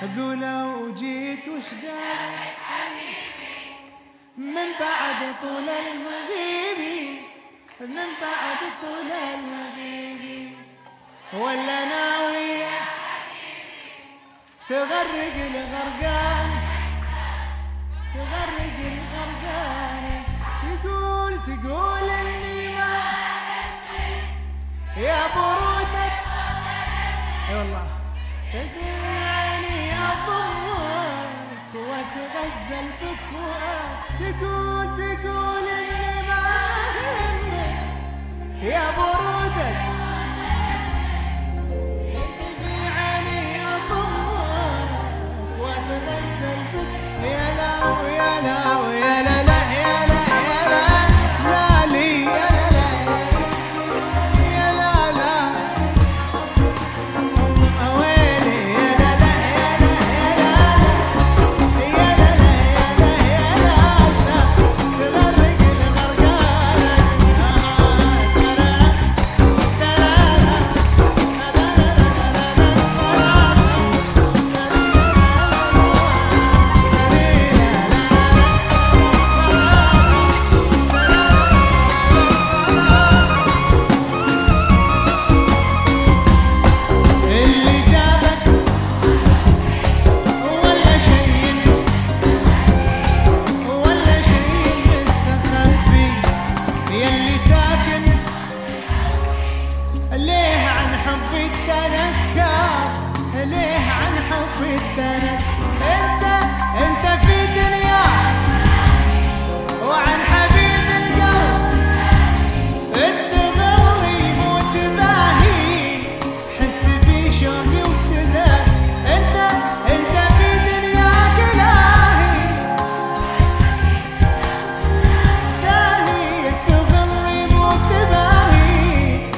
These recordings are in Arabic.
قولوا جيت وش جاب من بعد طول المغيب، من بعد طول المغيب، ولا ناوي تغرق الغرقان، تغرق الغرقان. تقول اني ما يا برودة والله تدعني اضمك واتغزل بك، تقول اني ما همك يا برودة تدعني اضمك واتغزل بك. يا لو يا لو يا لا لا يا لا يا لا لا لي يا لا يا لا لا ويلي يا لا لا يا لا يا لا لا يا لا لا تغرق الغرقان. ليه عن حبي التنكر، ليه عن حبي التنكر. انت في دنيا وعن حبيب القلب انت غلي موت باهي، حس في شوقي وابتداء. انت في دنيا كلاهي ساهي، انت غلي موت باهي.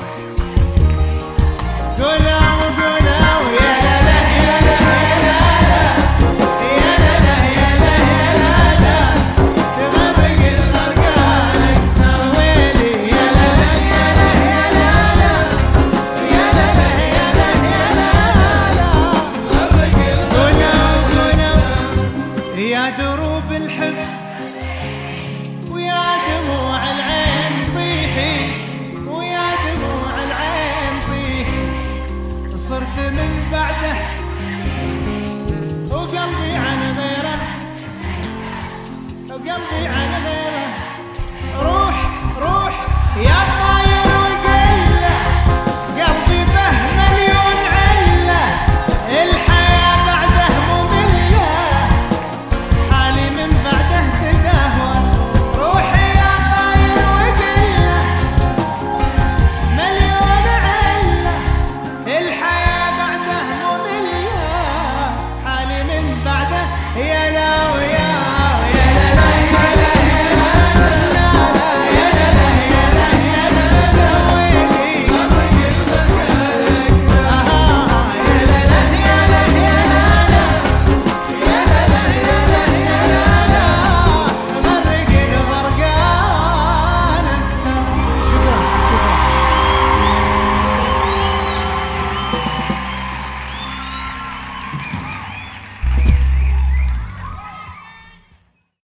قولوا يا لا لا يا لا يا لا يا لا لا يا لا يا لا لا تغرق الغرقان اكثر. ويلي يا لا لا يا لا يا لا لا يا لا لا يا لا يا لا لا غرق الغرقان. يا دروب الحب ويا دموع العين طيحي، ويا دموع العين طيحي. صرت من بعده وقلبي عن غيره، وقلبي عن غيره. روح روح يا طاير وقله، قلبي به مليون عله. الحياة بعده مملة، حالي من بعده تدهور. روحي يا طاير وقله مليون عله، الحياة بعده مملة، حالي من بعده. يا لا ويا يا لا لا يا لا يا لا لا يا لا لا يا لا يا لا ويلي يا لا لا يا لا يا لا يا لا يا لا لا يا لا يا لا غرق الغرقان اكثر. شكرا.